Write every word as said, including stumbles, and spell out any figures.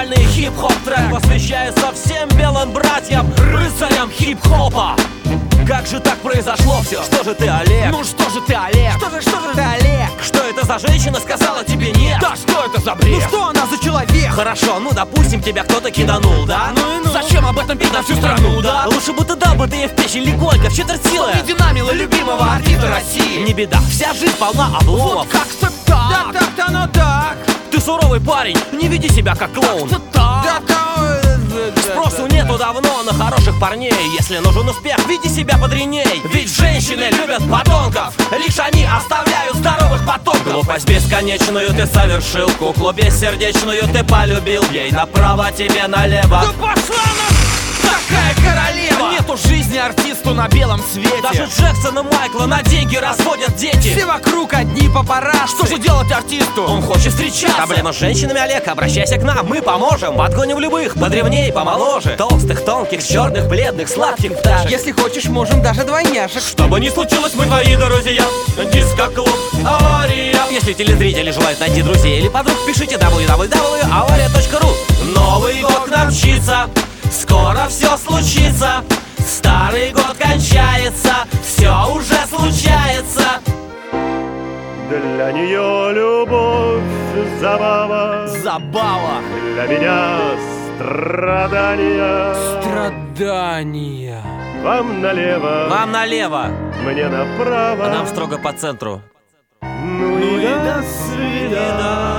Оригинальный хип-хоп трек посвящается всем белым братьям, рыцарям хип-хопа. Как же так произошло все? Что же ты, Олег? Ну что же ты, Олег? Что же, что же ты, Олег? Что это за женщина сказала тебе нет? Да что это за бред? Ну что она за человек? Хорошо, ну допустим, тебя кто-то киданул, да? Ну и ну. Зачем об этом петь на всю страну, да? Лучше бы ты дал бы ты ей в печень легонько, в четверть силы. Динамила любимого артиста России. Не беда, вся жизнь полна обломов. Вот как-то так. Да так-то оно так. Ты суровый парень, не веди себя как клоун. Как-то так. Да, да, спросу нету давно на хороших парней. Если нужен успех, веди себя подреней. Ведь женщины любят подонков, лишь они оставляют здоровых потомков. Глупость бесконечную ты совершил, куклу бессердечную ты полюбил. Ей направо, тебе налево. Да пошла на... Такая королева! Нету жизни артисту на белом свете. Даже Джексона Майкла на деньги разводят дети. Все вокруг одни папарацци. Что же делать артисту? Он хочет встречаться. Проблема с женщинами, Олег, обращайся к нам, мы поможем. Подгоним любых, подревнее, помоложе. Толстых, тонких, черных, бледных, сладких пташек. Если хочешь, можем даже двойняшек. Что бы ни случилось, мы твои друзья. Диско-клуб «Авария». Если телезрители желают найти друзей или подруг, пишите дабл ю дабл ю дабл ю точка авария точка ру. Новый год к нам мчится, скоро все случится. Старый год кончается, все уже случается. Для нее любовь забава, Забава. для меня страдания. Страдания. Вам налево, Вам налево, мне направо. а нам строго по центру. Ну и до свидания.